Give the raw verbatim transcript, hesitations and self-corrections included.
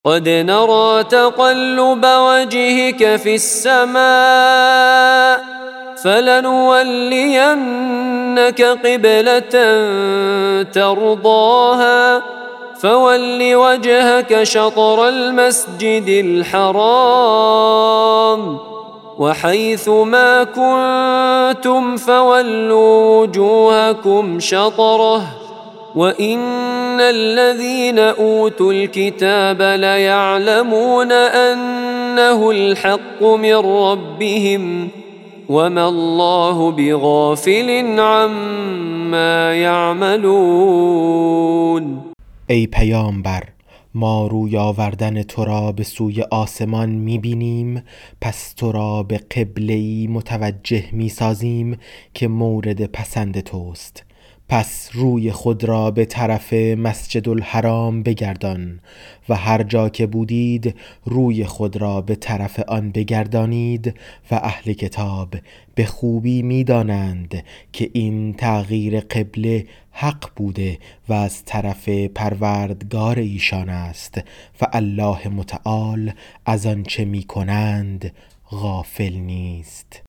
قد نرى تقلب وجهك في السماء فلنولينك قبلة ترضاها فول وجهك شطر المسجد الحرام وحيث ما كنتم فولوا وجوهكم شطره وإن الذين أوتوا الكتاب ليعلمون أنه الحق من ربهم وما الله بغافل عما يعملون. ای پیامبر، ما روی آوردن تو را به سوی آسمان میبینیم، پس تو را به قبله‌ای متوجه میسازیم که مورد پسند توست. پس روی خود را به طرف مسجد الحرام بگردان و هر جا که بودید روی خود را به طرف آن بگردانید و اهل کتاب به خوبی می‌دانند که این تغییر قبله حق بوده و از طرف پروردگار ایشان است و الله متعال از آنچه می‌کنند غافل نیست.